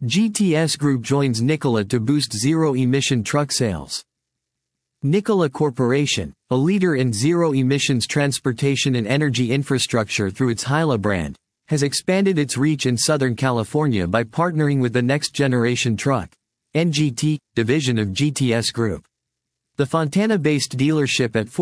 GTS Group joins Nikola to boost zero-emission truck sales. Nikola Corporation, a leader in zero-emissions transportation and energy infrastructure through its Hyla brand, has expanded its reach in Southern California by partnering with the Next Generation Truck (NGT) division of GTS Group. The Fontana-based dealership at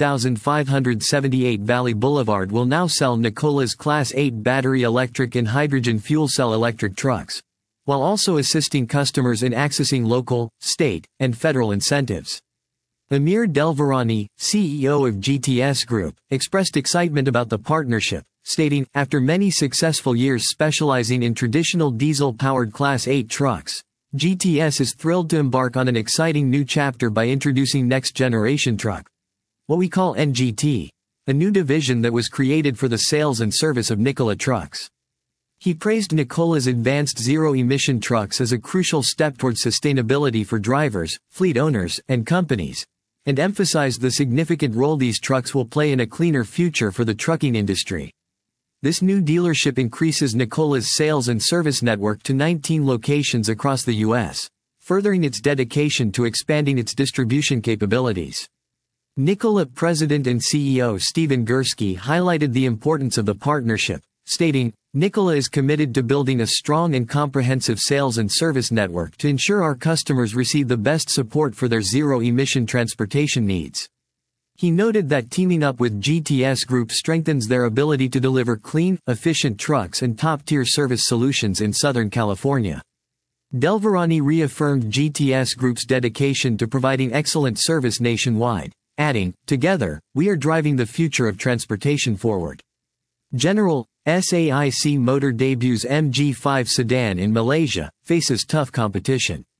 14,578 Valley Boulevard will now sell Nikola's Class 8 battery electric and hydrogen fuel cell electric trucks, while also assisting customers in accessing local, state, and federal incentives. Amir Delvarani, CEO of GTS Group, expressed excitement about the partnership, stating, "After many successful years specializing in traditional diesel-powered Class 8 trucks, GTS is thrilled to embark on an exciting new chapter by introducing Next Generation Truck, what we call NGT, a new division that was created for the sales and service of Nikola trucks." He praised Nikola's advanced zero-emission trucks as a crucial step towards sustainability for drivers, fleet owners, and companies, and emphasized the significant role these trucks will play in a cleaner future for the trucking industry. This new dealership increases Nikola's sales and service network to 19 locations across the U.S., furthering its dedication to expanding its distribution capabilities. Nikola President and CEO Stephen Gursky highlighted the importance of the partnership, stating, "Nikola is committed to building a strong and comprehensive sales and service network to ensure our customers receive the best support for their zero-emission transportation needs." He noted that teaming up with GTS Group strengthens their ability to deliver clean, efficient trucks and top-tier service solutions in Southern California. Delvarani reaffirmed GTS Group's dedication to providing excellent service nationwide, adding, "Together, we are driving the future of transportation forward." General SAIC Motor debuts MG5 sedan in Malaysia, faces tough competition.